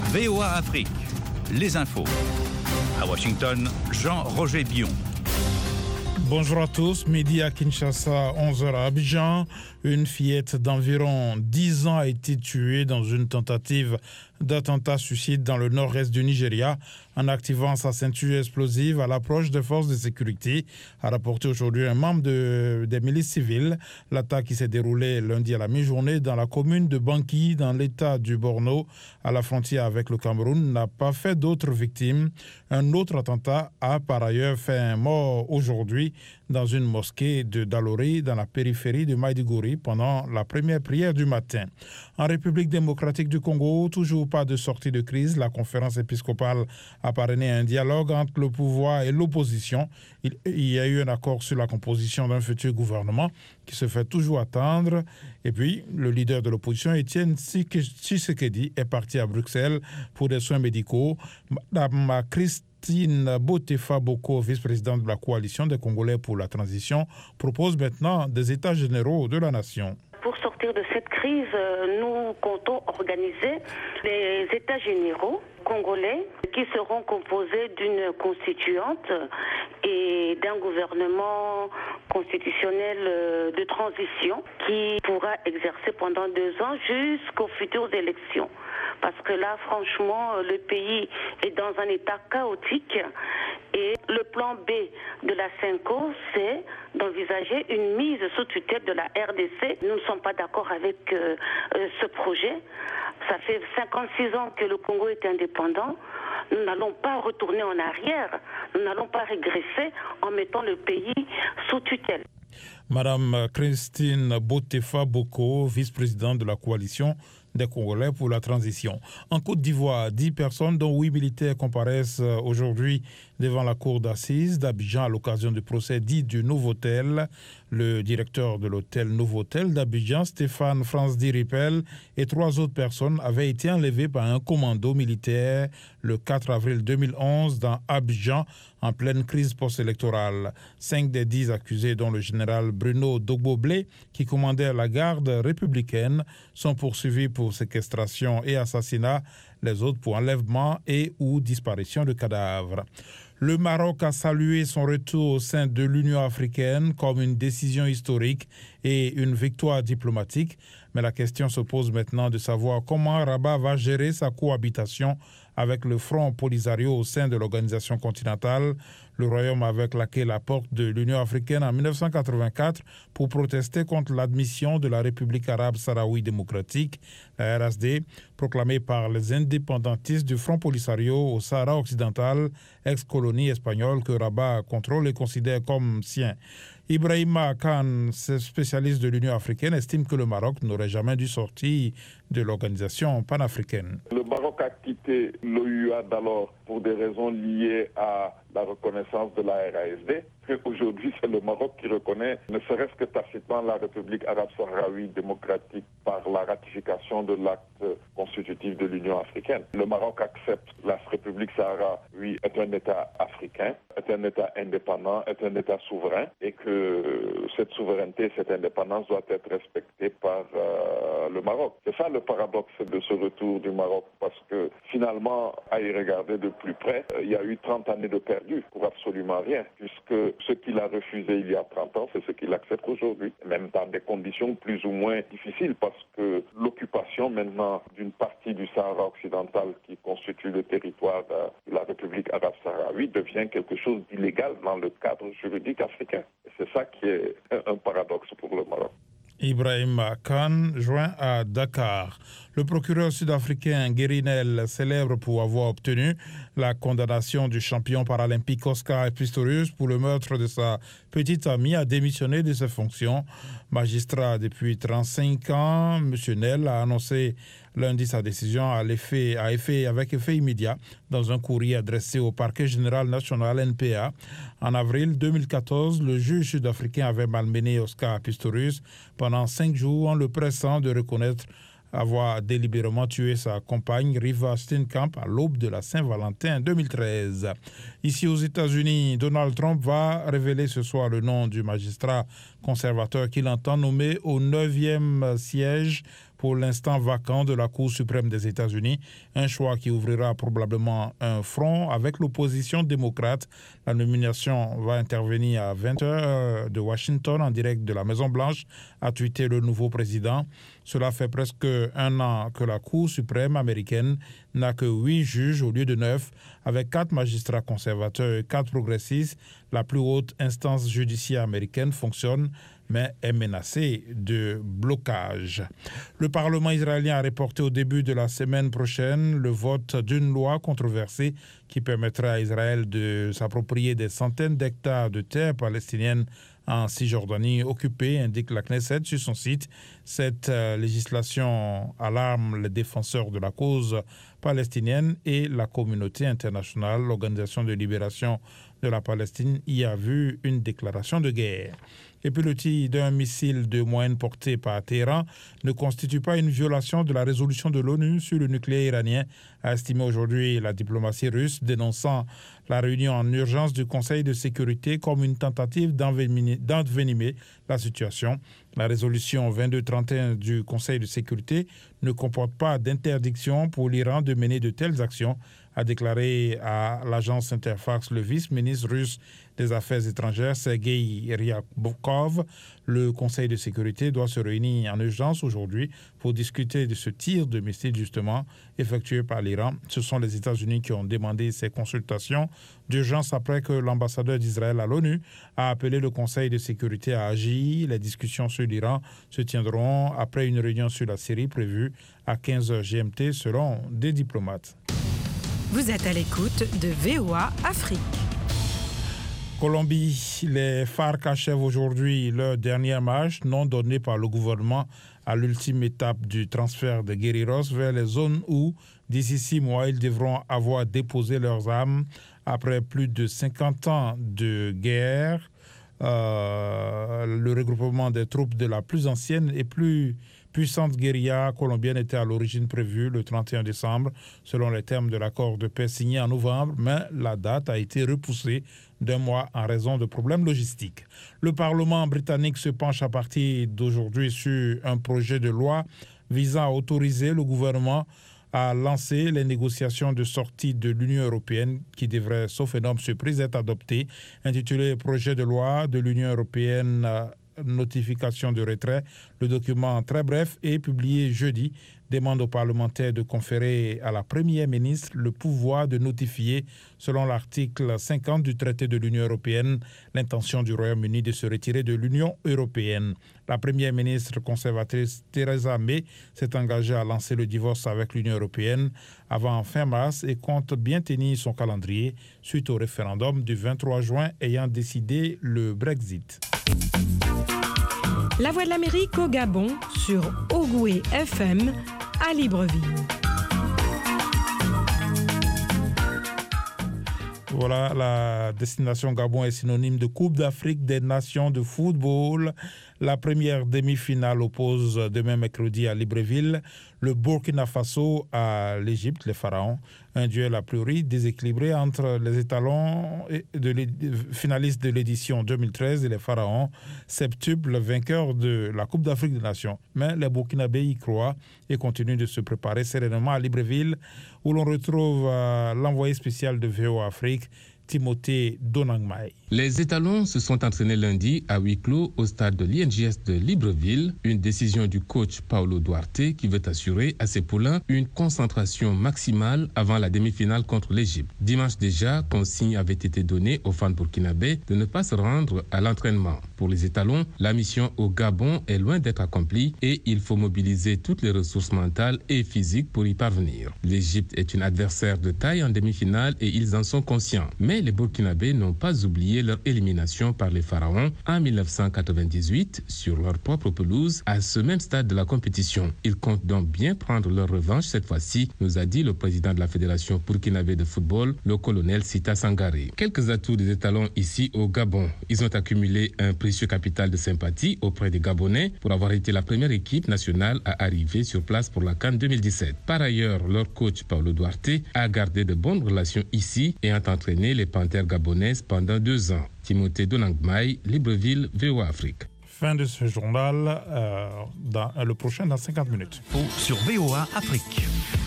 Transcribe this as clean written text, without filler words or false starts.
VOA Afrique, les infos. À Washington, Jean-Roger Bion. Bonjour à tous, midi à Kinshasa, 11h à Abidjan. Une fillette d'environ 10 ans a été tuée dans une tentative d'attentat-suicide dans le nord-est du Nigeria en activant sa ceinture explosive à l'approche des forces de sécurité, a rapporté aujourd'hui un membre des milices civiles. L'attaque qui s'est déroulée lundi à la mi-journée dans la commune de Banki, dans l'état du Borno, à la frontière avec le Cameroun, n'a pas fait d'autres victimes. Un autre attentat a par ailleurs fait un mort aujourd'hui dans une mosquée de Dalori, dans la périphérie de Maïdigori, pendant la première prière du matin. En République démocratique du Congo, toujours pas de sortie de crise. La conférence épiscopale a parrainé un dialogue entre le pouvoir et l'opposition. Il y a eu un accord sur la composition d'un futur gouvernement qui se fait toujours attendre. Et puis, le leader de l'opposition, Étienne Tshisekedi, est parti à Bruxelles pour des soins médicaux. Madame Christine Botefa Boko, vice-présidente de la coalition des Congolais pour la transition, propose maintenant des états généraux de la nation. Pour sortir de cette crise, nous comptons organiser des états généraux congolais qui seront composés d'une constituante et d'un gouvernement constitutionnel de transition qui pourra exercer pendant 2 ans jusqu'aux futures élections. Parce que là, franchement, le pays est dans un état chaotique et le plan B de la CENCO, c'est d'envisager une mise sous tutelle de la RDC. Nous ne sommes pas d'accord avec ce projet. Ça fait 56 ans que le Congo est indépendant. Nous n'allons pas retourner en arrière. Nous n'allons pas régresser en mettant le pays sous tutelle. Madame Christine Botefa Boko, vice-présidente de la coalition des Congolais pour la transition. En Côte d'Ivoire, 10 personnes, dont 8 militaires, comparaissent aujourd'hui devant la cour d'assises d'Abidjan à l'occasion du procès dit du Novotel. Le directeur de l'hôtel Novotel d'Abidjan, Stéphane France Diripel, et 3 autres personnes avaient été enlevées par un commando militaire le 4 avril 2011 dans Abidjan, en pleine crise post-électorale. 5 des 10 accusés, dont le général Bruno Dogboblé, qui commandait la garde républicaine, sont poursuivis pour séquestration et assassinat, les autres pour enlèvement et ou disparition de cadavres. Le Maroc a salué son retour au sein de l'Union africaine comme une décision historique et une victoire diplomatique. Mais la question se pose maintenant de savoir comment Rabat va gérer sa cohabitation avec le Front Polisario au sein de l'organisation continentale. Le Royaume avait claqué la porte de l'Union africaine en 1984 pour protester contre l'admission de la République arabe sahraoui démocratique, la RSD, proclamée par les indépendantistes du Front Polisario au Sahara occidental, ex-colonie espagnole que Rabat contrôle et considère comme sien. Ibrahima Khan, spécialiste de l'Union africaine, estime que le Maroc n'aurait jamais dû sortir de l'organisation panafricaine. Le Maroc a quitté l'OUA d'alors pour des raisons liées à la reconnaissance de la RASD. Aujourd'hui, c'est le Maroc qui reconnaît, ne serait-ce que tacitement, la République arabe sahraoui démocratique par la ratification de l'acte constitutif de l'Union africaine. Le Maroc accepte la République sahraoui est un État africain, est un État indépendant, est un État souverain, et que cette souveraineté, cette indépendance doit être respectée par le Maroc. C'est ça le paradoxe de ce retour du Maroc, parce que finalement, à y regarder de plus près, il y a eu 30 années de perdu pour absolument rien, puisque ce qu'il a refusé il y a 30 ans, c'est ce qu'il accepte aujourd'hui, même dans des conditions plus ou moins difficiles, parce que l'occupation maintenant d'une partie du Sahara occidental qui constitue le territoire de la République arabe sahraoui devient quelque chose d'illégal dans le cadre juridique africain. Et c'est ça qui est un paradoxe pour le Maroc. Ibrahim Khan, joint à Dakar. Le procureur sud-africain Gary Nel, célèbre pour avoir obtenu la condamnation du champion paralympique Oscar Pistorius pour le meurtre de sa petite amie, a démissionné de ses fonctions. Magistrat depuis 35 ans, M. Nel a annoncé lundi sa décision avec effet immédiat dans un courrier adressé au parquet général national NPA. En avril 2014, le juge sud-africain avait malmené Oscar Pistorius pendant 5 jours en le pressant de reconnaître avoir délibérément tué sa compagne Riva Steenkamp à l'aube de la Saint-Valentin 2013. Ici aux États-Unis, Donald Trump va révéler ce soir le nom du magistrat conservateur qu'il entend nommer au 9e siège pour l'instant vacant de la Cour suprême des États-Unis. Un choix qui ouvrira probablement un front avec l'opposition démocrate. La nomination va intervenir à 20h de Washington en direct de la Maison-Blanche, a tweeté le nouveau président. Cela fait presque un an que la Cour suprême américaine n'a que 8 juges au lieu de 9, avec 4 magistrats conservateurs et 4 progressistes. La plus haute instance judiciaire américaine fonctionne, mais est menacée de blocage. Le Parlement israélien a reporté au début de la semaine prochaine le vote d'une loi controversée qui permettra à Israël de s'approprier des centaines d'hectares de terres palestiniennes en Cisjordanie occupée, indique la Knesset sur son site. Cette législation alarme les défenseurs de la cause palestinienne et la communauté internationale. L'Organisation de libération de la Palestine y a vu une déclaration de guerre. Et puis le tir d'un missile de moyenne portée par Téhéran ne constitue pas une violation de la résolution de l'ONU sur le nucléaire iranien, a estimé aujourd'hui la diplomatie russe, dénonçant la réunion en urgence du Conseil de sécurité comme une tentative d'envenimer la situation. La résolution 2231 du Conseil de sécurité ne comporte pas d'interdiction pour l'Iran de mener de telles actions, a déclaré à l'agence Interfax le vice-ministre russe des Affaires étrangères, Sergei Ryabkov. Le Conseil de sécurité doit se réunir en urgence aujourd'hui pour discuter de ce tir de missile justement effectué par l'Iran. Ce sont les États-Unis qui ont demandé ces consultations d'urgence après que l'ambassadeur d'Israël à l'ONU a appelé le Conseil de sécurité à agir. Les discussions sur l'Iran se tiendront après une réunion sur la Syrie prévue à 15h GMT selon des diplomates. Vous êtes à l'écoute de VOA Afrique. Colombie, les FARC achèvent aujourd'hui leur dernière marche non donnée par le gouvernement à l'ultime étape du transfert de guerrilleros vers les zones où, d'ici 6 mois, ils devront avoir déposé leurs armes après plus de 50 ans de guerre. Le regroupement des troupes de la plus ancienne et plus puissante guérilla colombienne était à l'origine prévue le 31 décembre, selon les termes de l'accord de paix signé en novembre, mais la date a été repoussée d'1 mois en raison de problèmes logistiques. Le Parlement britannique se penche à partir d'aujourd'hui sur un projet de loi visant à autoriser le gouvernement à lancer les négociations de sortie de l'Union européenne qui devraient, sauf énorme surprise, être adoptées, intitulé « Projet de loi de l'Union européenne notification de retrait ». Le document très bref est publié jeudi, demande aux parlementaires de conférer à la Première ministre le pouvoir de notifier, selon l'article 50 du traité de l'Union européenne, l'intention du Royaume-Uni de se retirer de l'Union européenne. La Première ministre conservatrice Theresa May s'est engagée à lancer le divorce avec l'Union européenne avant fin mars et compte bien tenir son calendrier suite au référendum du 23 juin ayant décidé le Brexit. La Voix de l'Amérique au Gabon sur Ogoué FM à Libreville. Voilà, la destination Gabon est synonyme de Coupe d'Afrique des Nations de football. La première demi-finale oppose demain mercredi à Libreville le Burkina Faso à l'Égypte, les Pharaons. Un duel a priori déséquilibré entre les étalons finalistes de l'édition 2013 et les Pharaons, septuples vainqueurs de la Coupe d'Afrique des Nations. Mais les Burkinabés y croient et continuent de se préparer sereinement à Libreville, où l'on retrouve l'envoyé spécial de VOA Afrique, Timothée Donangmai. Les étalons se sont entraînés lundi à huis clos au stade de l'INJS de Libreville, une décision du coach Paulo Duarte qui veut assurer à ses poulains une concentration maximale avant la demi-finale contre l'Égypte. Dimanche déjà, consigne avait été donnée aux fans burkinabés de ne pas se rendre à l'entraînement. Pour les étalons, la mission au Gabon est loin d'être accomplie et il faut mobiliser toutes les ressources mentales et physiques pour y parvenir. L'Égypte est une adversaire de taille en demi-finale et ils en sont conscients. Mais les Burkinabés n'ont pas oublié leur élimination par les Pharaons en 1998 sur leur propre pelouse à ce même stade de la compétition. Ils comptent donc bien prendre leur revanche cette fois-ci, nous a dit le président de la Fédération burkinabé de football, le colonel Sita Sangaré. Quelques atouts des étalons ici au Gabon. Ils ont accumulé un précieux capital de sympathie auprès des Gabonais pour avoir été la première équipe nationale à arriver sur place pour la CAN 2017. Par ailleurs, leur coach Paulo Duarte a gardé de bonnes relations ici et a entraîné les Panthères gabonaises pendant 2 ans. Timothée Donangmai, Libreville, VOA Afrique. Fin de ce journal, le prochain dans 50 minutes. Sur VOA Afrique.